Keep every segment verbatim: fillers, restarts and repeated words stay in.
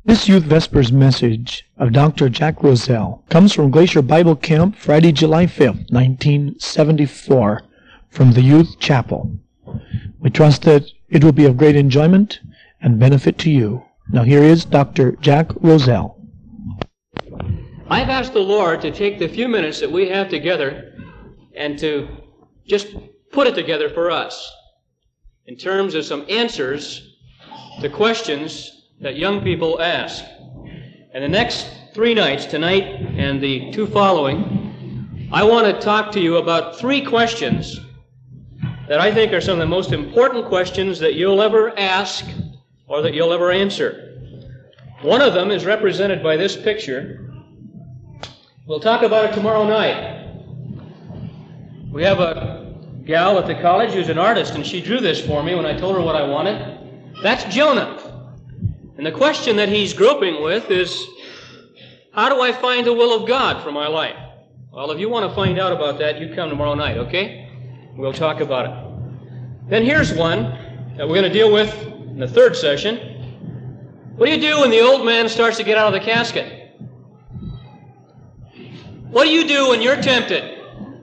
This Youth Vespers message of Doctor Jack Roselle comes from Glacier Bible Camp, Friday, July fifth, nineteen seventy-four, from the Youth Chapel. We trust that it will be of great enjoyment and benefit to you. Now here is Doctor Jack Roselle. I've asked the Lord to take the few minutes that we have together and to just put it together for us in terms of some answers to questions that young people ask. And the next three nights, tonight and the two following, I want to talk to you about three questions that I think are some of the most important questions that you'll ever ask or that you'll ever answer. One of them is represented by this picture. We'll talk about it tomorrow night. We have a gal at the college who's an artist, and she drew this for me when I told her what I wanted. That's Jonah. And the question that he's groping with is, how do I find the will of God for my life? Well, if you want to find out about that, you come tomorrow night, okay? We'll talk about it. Then here's one that we're going to deal with in the third session. What do you do when the old man starts to get out of the casket? What do you do when you're tempted?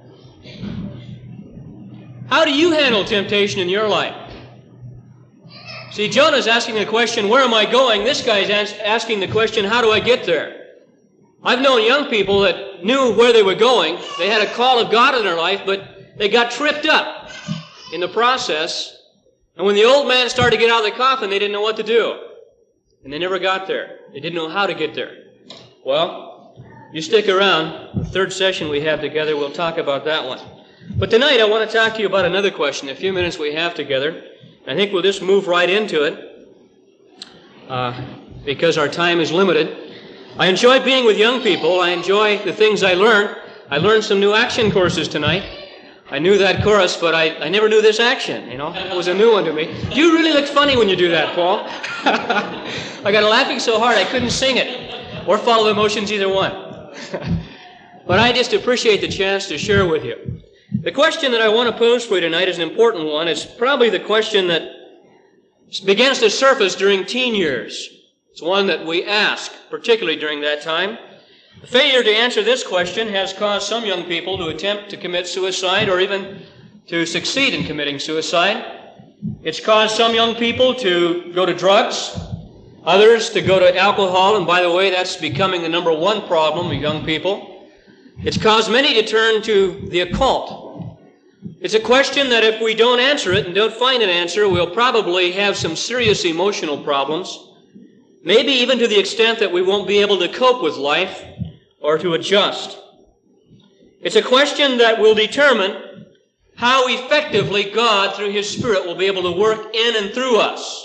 How do you handle temptation in your life? See, Jonah's asking the question, where am I going? This guy's asking the question, how do I get there? I've known young people that knew where they were going. They had a call of God in their life, but they got tripped up in the process. And when the old man started to get out of the coffin, they didn't know what to do. And they never got there. They didn't know how to get there. Well, you stick around. The third session we have together, we'll talk about that one. But tonight I want to talk to you about another question, the few minutes we have together. I think we'll just move right into it uh, because our time is limited. I enjoy being with young people. I enjoy the things I learn. I learned some new action courses tonight. I knew that chorus, but I, I never knew this action, you know. It was a new one to me. You really look funny when you do that, Paul. I got laughing so hard I couldn't sing it or follow the motions, either one. But I just appreciate the chance to share with you. The question that I want to pose for you tonight is an important one. It's probably the question that begins to surface during teen years. It's one that we ask, particularly during that time. The failure to answer this question has caused some young people to attempt to commit suicide or even to succeed in committing suicide. It's caused some young people to go to drugs, others to go to alcohol, and by the way, that's becoming the number one problem with young people. It's caused many to turn to the occult. It's a question that if we don't answer it and don't find an answer, we'll probably have some serious emotional problems, maybe even to the extent that we won't be able to cope with life or to adjust. It's a question that will determine how effectively God, through His Spirit, will be able to work in and through us.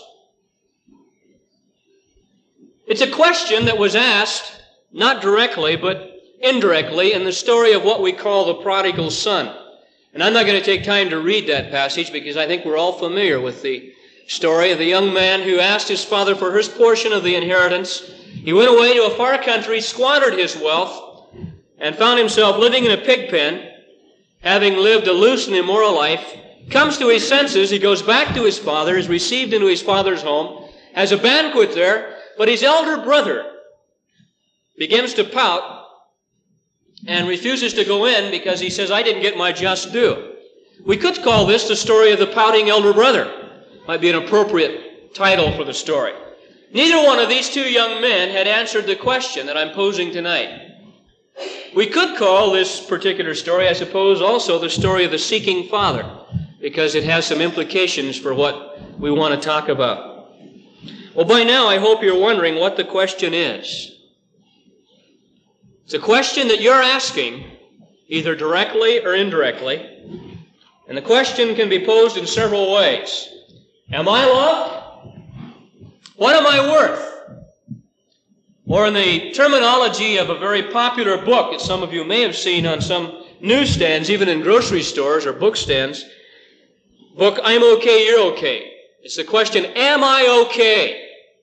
It's a question that was asked, not directly, but indirectly, in the story of what we call the prodigal son. And I'm not going to take time to read that passage because I think we're all familiar with the story of the young man who asked his father for his portion of the inheritance. He went away to a far country, squandered his wealth, and found himself living in a pig pen, having lived a loose and immoral life. Comes to his senses, he goes back to his father, is received into his father's home, has a banquet there, but his elder brother begins to pout and refuses to go in because he says, I didn't get my just due. We could call this the story of the pouting elder brother. Might be an appropriate title for the story. Neither one of these two young men had answered the question that I'm posing tonight. We could call this particular story, I suppose, also the story of the seeking father, because it has some implications for what we want to talk about. Well, by now I hope you're wondering what the question is. It's a question that you're asking, either directly or indirectly. And the question can be posed in several ways. Am I loved? What am I worth? Or in the terminology of a very popular book that some of you may have seen on some newsstands, even in grocery stores or book stands, book, I'm okay, you're okay. It's the question, am I okay?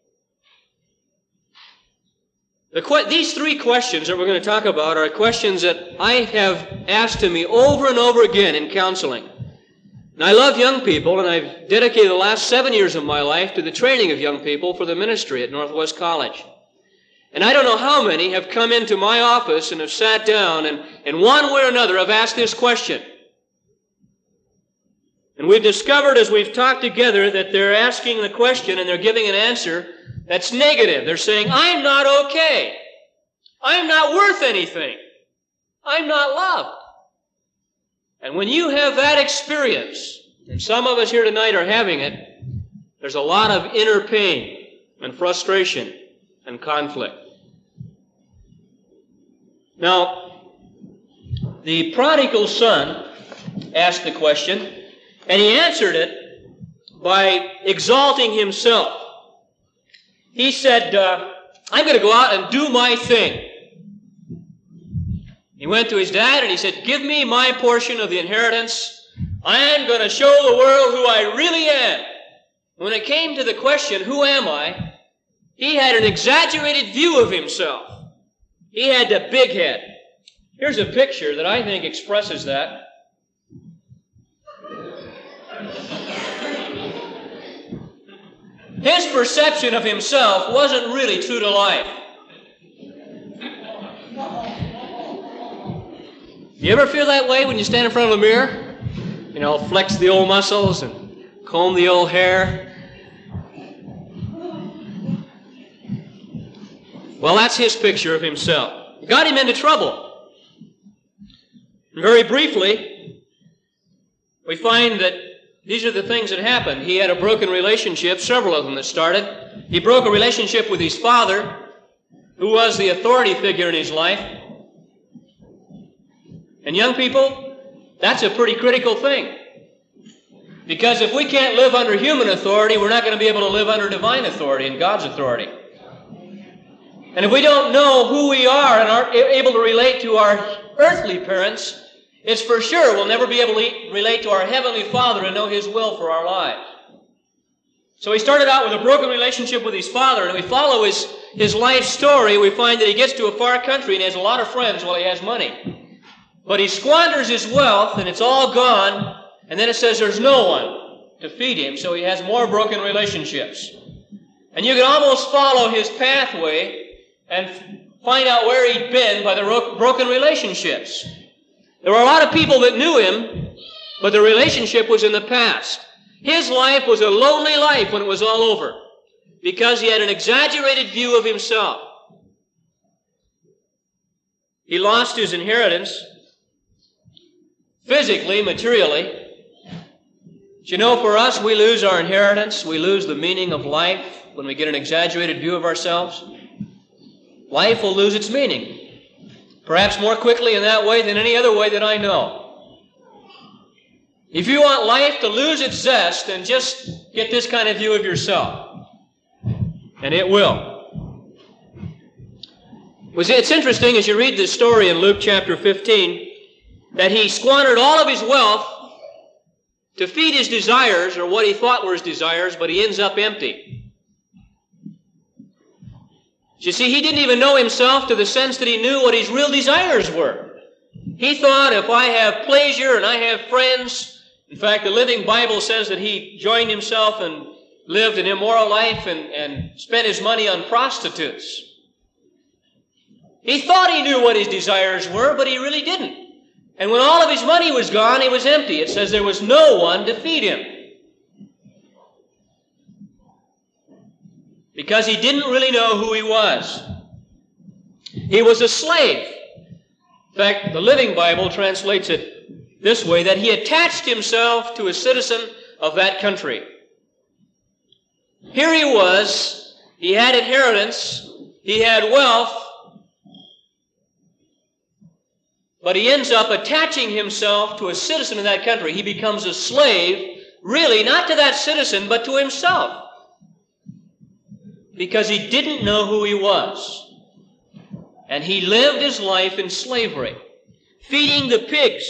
The que- these three questions that we're going to talk about are questions that I have asked to me over and over again in counseling. And I love young people, and I've dedicated the last seven years of my life to the training of young people for the ministry at Northwest College. And I don't know how many have come into my office and have sat down and in one way or another have asked this question. And we've discovered as we've talked together that they're asking the question and they're giving an answer that's negative. They're saying, I'm not okay. I'm not worth anything. I'm not loved. And when you have that experience, and some of us here tonight are having it, there's a lot of inner pain and frustration and conflict. Now, the prodigal son asked the question, and he answered it by exalting himself. He said, uh, I'm going to go out and do my thing. He went to his dad and he said, give me my portion of the inheritance. I'm going to show the world who I really am. When it came to the question, who am I? He had an exaggerated view of himself. He had the big head. Here's a picture that I think expresses that. His perception of himself wasn't really true to life. You ever feel that way when you stand in front of a mirror? You know, flex the old muscles and comb the old hair. Well, that's his picture of himself. It got him into trouble. And very briefly, we find that these are the things that happened. He had a broken relationship, several of them that started. He broke a relationship with his father, who was the authority figure in his life. And young people, that's a pretty critical thing. Because if we can't live under human authority, we're not going to be able to live under divine authority and God's authority. And if we don't know who we are and are able to relate to our earthly parents, it's for sure we'll never be able to relate to our Heavenly Father and know His will for our lives. So he started out with a broken relationship with his father, and if we follow his, his life story, we find that he gets to a far country and he has a lot of friends while he has money. But he squanders his wealth and it's all gone, and then it says there's no one to feed him, so he has more broken relationships. And you can almost follow his pathway and find out where he'd been by the ro- broken relationships. There were a lot of people that knew him, but the relationship was in the past. His life was a lonely life when it was all over, because he had an exaggerated view of himself. He lost his inheritance, physically, materially. But you know, for us, we lose our inheritance, we lose the meaning of life when we get an exaggerated view of ourselves. Life will lose its meaning, perhaps more quickly in that way than any other way that I know. If you want life to lose its zest, then just get this kind of view of yourself, and it will. It's interesting as you read this story in Luke chapter fifteen that he squandered all of his wealth to feed his desires, or what he thought were his desires, but he ends up empty. You see, he didn't even know himself to the sense that he knew what his real desires were. He thought, if I have pleasure and I have friends, in fact, the Living Bible says that he joined himself and lived an immoral life and, and spent his money on prostitutes. He thought he knew what his desires were, but he really didn't. And when all of his money was gone, he was empty. It says there was no one to feed him, because he didn't really know who he was. He was a slave. In fact, the Living Bible translates it this way, that he attached himself to a citizen of that country. Here he was, he had inheritance, he had wealth, but he ends up attaching himself to a citizen of that country. He becomes a slave, really not to that citizen, but to himself, because he didn't know who he was. And he lived his life in slavery, feeding the pigs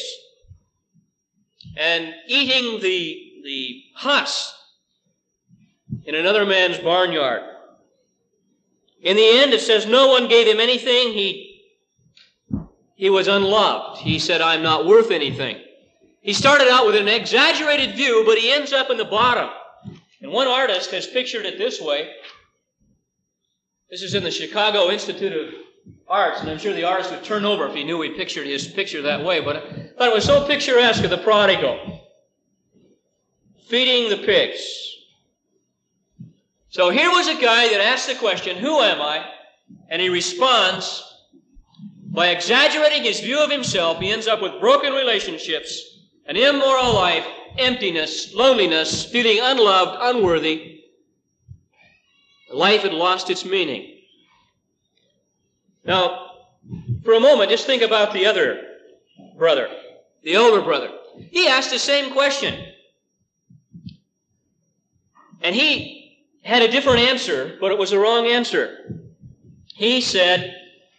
and eating the, the husk in another man's barnyard. In the end, it says no one gave him anything. He, he was unloved. He said, I'm not worth anything. He started out with an exaggerated view, but he ends up in the bottom. And one artist has pictured it this way. This is in the Chicago Institute of Arts, and I'm sure the artist would turn over if he knew we pictured his picture that way, but I thought it was so picturesque of the prodigal feeding the pigs. So here was a guy that asked the question, who am I? And he responds by exaggerating his view of himself. He ends up with broken relationships, an immoral life, emptiness, loneliness, feeling unloved, unworthy. Life had lost its meaning. Now, for a moment, just think about the other brother, the older brother. He asked the same question. And he had a different answer, but it was the wrong answer. He said,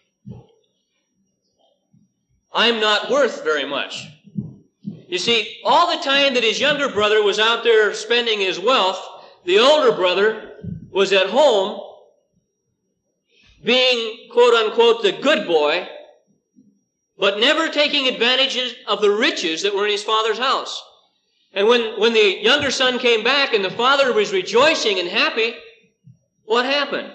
I'm not worth very much. You see, all the time that his younger brother was out there spending his wealth, the older brother was at home being, quote-unquote, the good boy, but never taking advantage of the riches that were in his father's house. And when, when the younger son came back and the father was rejoicing and happy, what happened?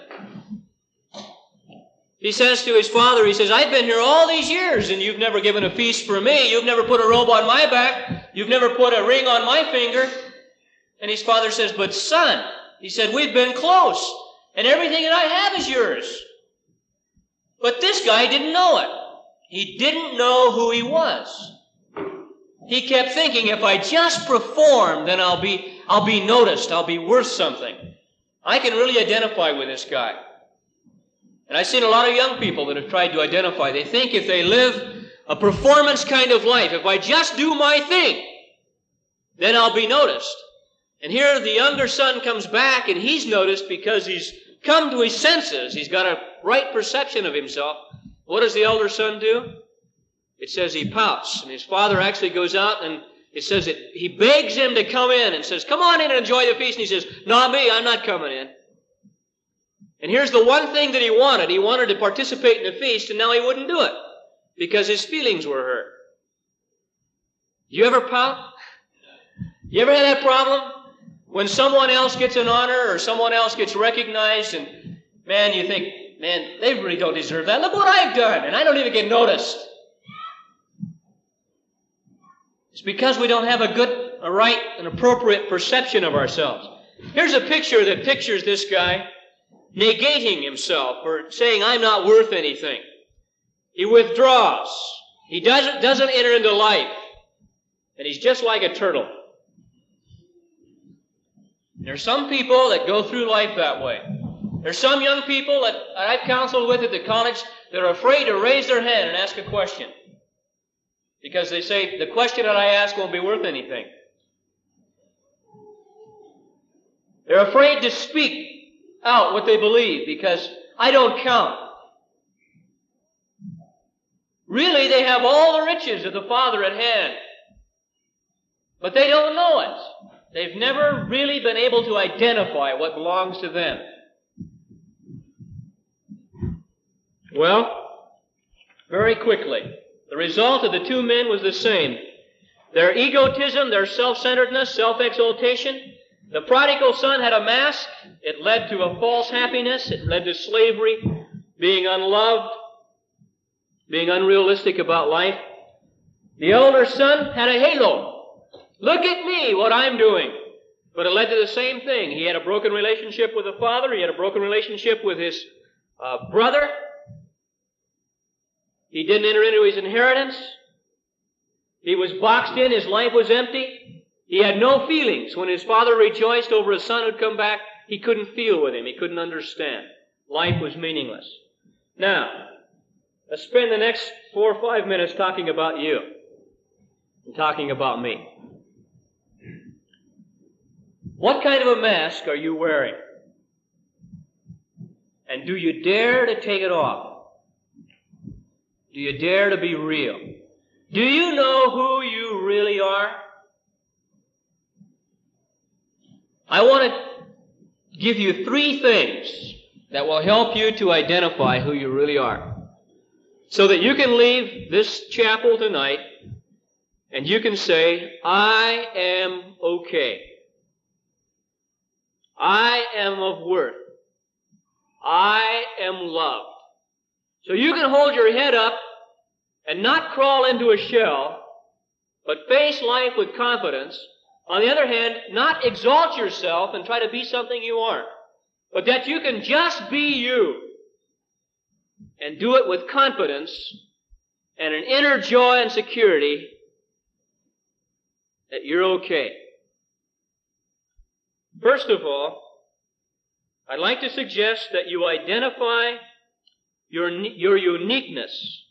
He says to his father, he says, I've been here all these years and you've never given a feast for me. You've never put a robe on my back. You've never put a ring on my finger. And his father says, but son, he said, we've been close and everything that I have is yours. But this guy didn't know it. He didn't know who he was. He kept thinking, if I just perform, then I'll be, I'll be noticed. I'll be worth something. I can really identify with this guy. And I've seen a lot of young people that have tried to identify. They think if they live a performance kind of life, if I just do my thing, then I'll be noticed. And here the younger son comes back and he's noticed because he's come to his senses. He's got a right perception of himself. What does the elder son do? It says he pouts. And his father actually goes out and it says that he begs him to come in and says, come on in and enjoy the feast. And he says, not me, I'm not coming in. And here's the one thing that he wanted. He wanted to participate in the feast, and now he wouldn't do it because his feelings were hurt. You ever pout? You ever had that problem? When someone else gets an honor or someone else gets recognized, and man, you think, man, they really don't deserve that. Look what I've done, and I don't even get noticed. It's because we don't have a good, a right, an appropriate perception of ourselves. Here's a picture that pictures this guy negating himself or saying, I'm not worth anything. He withdraws. He doesn't, doesn't enter into life. And he's just like a turtle. There's some people that go through life that way. There's some young people that I've counseled with at the college that are afraid to raise their hand and ask a question. Because they say, the question that I ask won't be worth anything. They're afraid to speak out what they believe because I don't count. Really, they have all the riches of the Father at hand. But they don't know it. They've never really been able to identify what belongs to them. Well, very quickly, the result of the two men was the same. Their egotism, their self-centeredness, self-exaltation. The prodigal son had a mask. It led to a false happiness. It led to slavery, being unloved, being unrealistic about life. The elder son had a halo. Look at me, what I'm doing. But it led to the same thing. He had a broken relationship with the father. He had a broken relationship with his uh, brother. He didn't enter into his inheritance. He was boxed in. His life was empty. He had no feelings. When his father rejoiced over his son who'd come back, he couldn't feel with him. He couldn't understand. Life was meaningless. Now, let's spend the next four or five minutes talking about you and talking about me. What kind of a mask are you wearing? And do you dare to take it off? Do you dare to be real? Do you know who you really are? I want to give you three things that will help you to identify who you really are. So that you can leave this chapel tonight and you can say, I am okay. I am of worth. I am loved. So you can hold your head up and not crawl into a shell, but face life with confidence. On the other hand, not exalt yourself and try to be something you aren't, but that you can just be you and do it with confidence and an inner joy and security that you're okay. First of all, I'd like to suggest that you identify your, your uniqueness.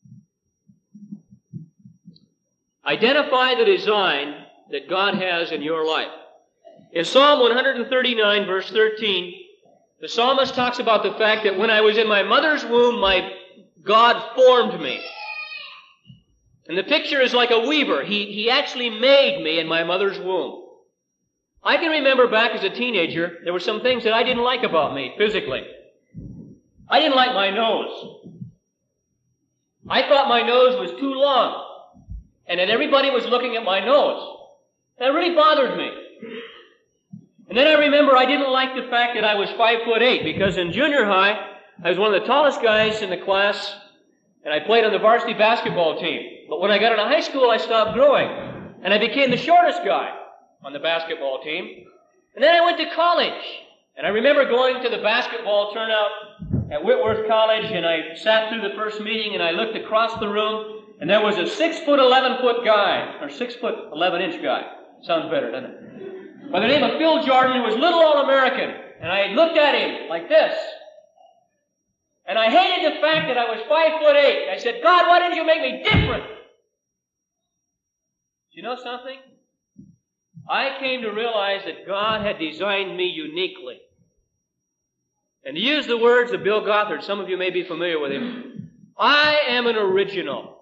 Identify the design that God has in your life. In Psalm one thirty-nine, verse thirteen, the psalmist talks about the fact that when I was in my mother's womb, my God formed me. And the picture is like a weaver. He, he actually made me in my mother's womb. I can remember back as a teenager, there were some things that I didn't like about me physically. I didn't like my nose. I thought my nose was too long, and that everybody was looking at my nose. That really bothered me. And then I remember I didn't like the fact that I was five foot eight, because in junior high, I was one of the tallest guys in the class, and I played on the varsity basketball team. But when I got into high school, I stopped growing, and I became the shortest guy on the basketball team. And then I went to college, and I remember going to the basketball turnout at Whitworth College, and I sat through the first meeting, and I looked across the room, and there was a six foot, eleven foot guy, or six foot, eleven inch guy. Sounds better, doesn't it? By the name of Phil Jordan, who was little All-American. And I looked at him like this. And I hated the fact that I was five foot eight. I said, God, why didn't you make me different? Do you know something? I came to realize that God had designed me uniquely. And to use the words of Bill Gothard, some of you may be familiar with him, I am an original.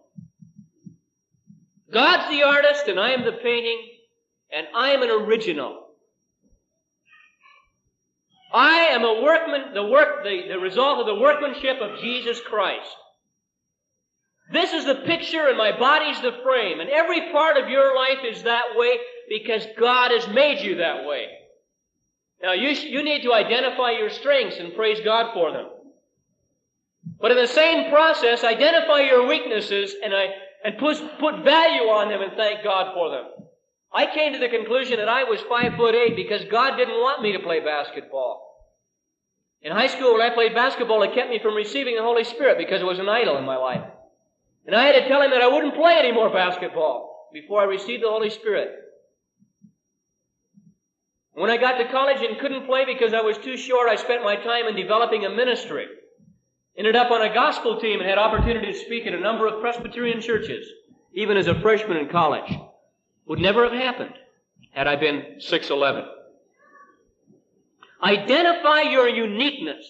God's the artist and I am the painting, and I am an original. I am a workman, the work, the, the result of the workmanship of Jesus Christ. This is the picture and my body's the frame, and every part of your life is that way because God has made you that way. Now, you, you need to identify your strengths and praise God for them. But in the same process, identify your weaknesses and, I, and put, put value on them and thank God for them. I came to the conclusion that I was five foot eight because God didn't want me to play basketball. In high school, when I played basketball, it kept me from receiving the Holy Spirit because it was an idol in my life. And I had to tell him that I wouldn't play any more basketball before I received the Holy Spirit. When I got to college and couldn't play because I was too short, I spent my time in developing a ministry. Ended up on a gospel team and had opportunity to speak at a number of Presbyterian churches, even as a freshman in college. Would never have happened had I been six eleven. Identify your uniqueness.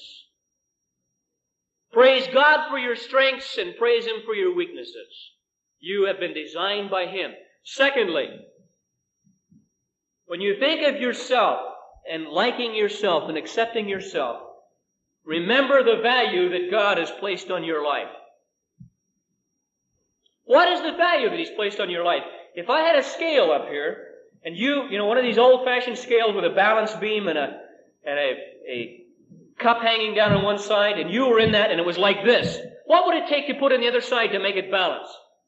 Praise God for your strengths and praise Him for your weaknesses. You have been designed by Him. Secondly, when you think of yourself and liking yourself and accepting yourself, remember the value that God has placed on your life. What is the value that He's placed on your life? If I had a scale up here, and you, you know, one of these old-fashioned scales with a balance beam and a and a, a cup hanging down on one side, and you were in that, and it was like this, what would it take to put on the other side to make it balance?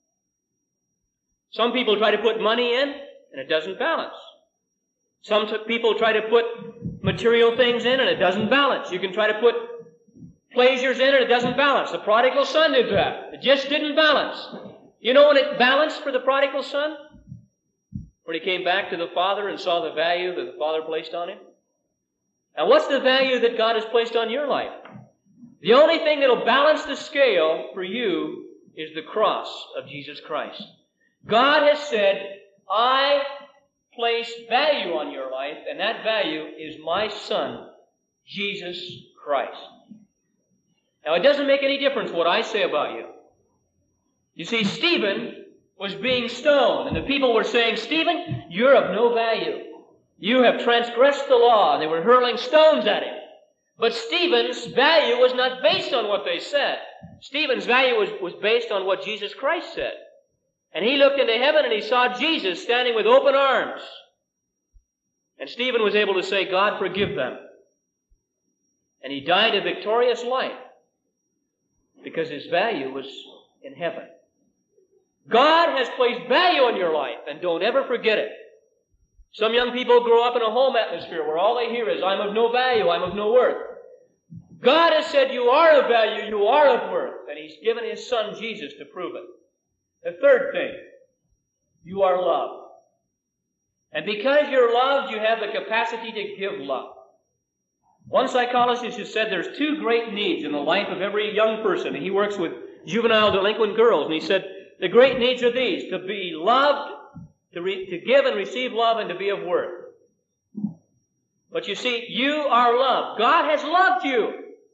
Some people try to put money in, and it doesn't balance. Some t- people try to put material things in, and it doesn't balance. You can try to put pleasures in, and it doesn't balance. The prodigal son did that. It just didn't balance. You know when it balanced for the prodigal son? When he came back to the Father and saw the value that the Father placed on him? Now, what's the value that God has placed on your life? The only thing that will balance the scale for you is the cross of Jesus Christ. God has said, I place value on your life, and that value is my Son, Jesus Christ. Now, it doesn't make any difference what I say about you. You see, Stephen was being stoned, and the people were saying, Stephen, you're of no value. You have transgressed the law, and they were hurling stones at him. But Stephen's value was not based on what they said. Stephen's value was, was based on what Jesus Christ said. And he looked into heaven and he saw Jesus standing with open arms. And Stephen was able to say, God, forgive them. And he died a victorious life because his value was in heaven. God has placed value in your life, and don't ever forget it. Some young people grow up in a home atmosphere where all they hear is, I'm of no value, I'm of no worth. God has said you are of value, you are of worth, and He's given His Son Jesus to prove it. The third thing, you are loved. And because you're loved, you have the capacity to give love. One psychologist has said there's two great needs in the life of every young person, and he works with juvenile delinquent girls, and he said, the great needs are these: to be loved, to, re- to give and receive love, and to be of worth. But you see, you are loved. God has loved you.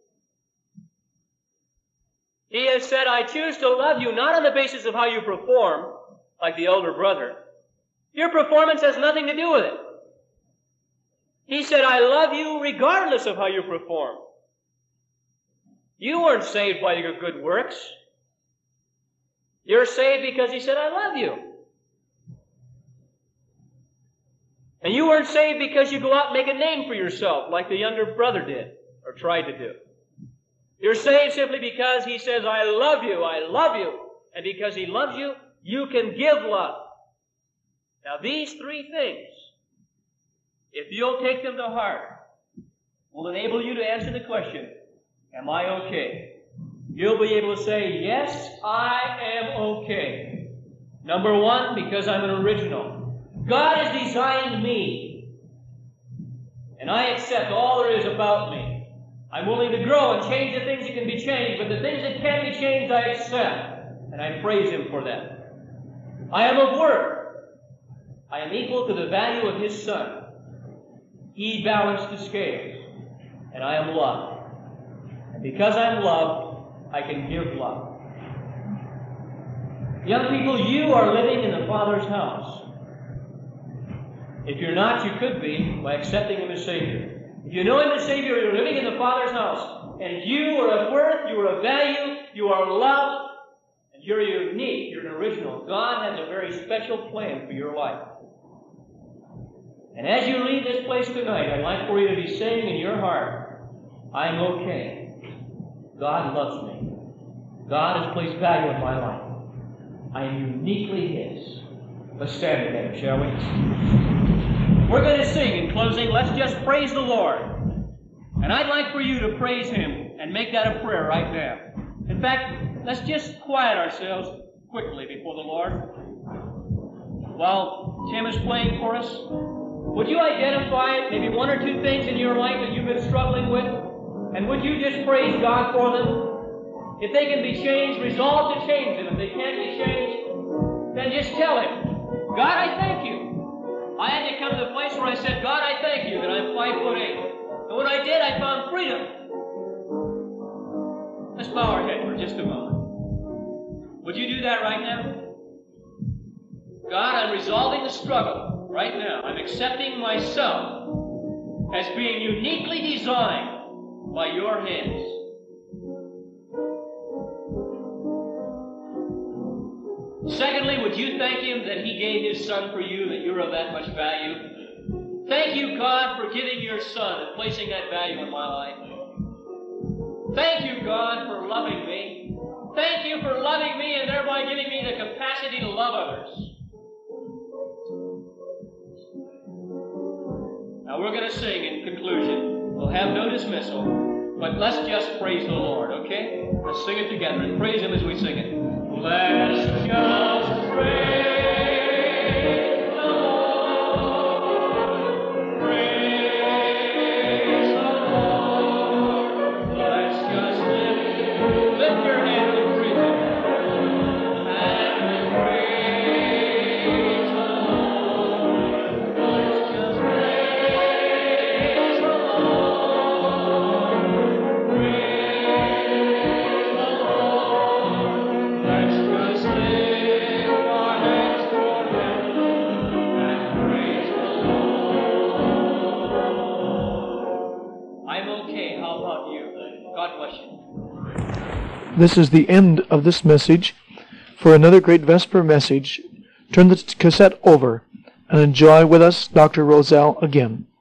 He has said, I choose to love you not on the basis of how you perform, like the elder brother. Your performance has nothing to do with it. He said, I love you regardless of how you perform. You weren't saved by your good works. You're saved because He said, I love you. And you weren't saved because you go out and make a name for yourself like the younger brother did or tried to do. You're saved simply because He says, I love you, I love you. And because He loves you, you can give love. Now these three things, if you'll take them to heart, will enable you to answer the question, am I okay? You'll be able to say, yes, I am okay. Number one, because I'm an original. God has designed me, and I accept all there is about me. I'm willing to grow and change the things that can be changed, but the things that can't be changed, I accept, and I praise Him for that. I am of worth. I am equal to the value of His Son. He balanced the scales, and I am loved. And because I'm loved, I can give love. Young people, you are living in the Father's house. If you're not, you could be by accepting Him as Savior. If you know Him as Savior, you're living in the Father's house. And you are of worth, you are of value, you are loved, and you're unique, you're an original. God has a very special plan for your life. And as you leave this place tonight, I'd like for you to be saying in your heart, I'm okay. God loves me. God has placed value in my life. I am uniquely His. Let's stand together, shall we? We're going to sing in closing. Let's just praise the Lord. And I'd like for you to praise Him and make that a prayer right now. In fact, let's just quiet ourselves quickly before the Lord. While Tim is playing for us, would you identify maybe one or two things in your life that you've been struggling with? And would you just praise God for them? If they can be changed, resolve to change them. If they can't be changed, then just tell Him, God, I thank you. I had to come to the place where I said, God, I thank you that I'm five foot eight. And when I did, I found freedom. Let's bow our head for just a moment. Would you do that right now? God, I'm resolving the struggle right now. I'm accepting myself as being uniquely designed by your hands. Secondly, would you thank Him that He gave His Son for you, that you're of that much value? Thank you, God, for giving your Son and placing that value in my life. Thank you, God, for loving me. Thank you for loving me and thereby giving me the capacity to love others. Now we're going to sing in conclusion. We'll have no dismissal, but let's just praise the Lord, okay? Let's sing it together and praise Him as we sing it. Let's just praise the Lord. Praise the Lord. Let's just lift, lift your hands and praise Him. And praise the Lord. Let's just praise the Lord. Praise the Lord. Let's just lift our hands toward Him and praise the Lord. I'm okay. How about you? God bless you. This is the end of this message. For another great Vesper message, turn the cassette over and enjoy with us Doctor Roselle again.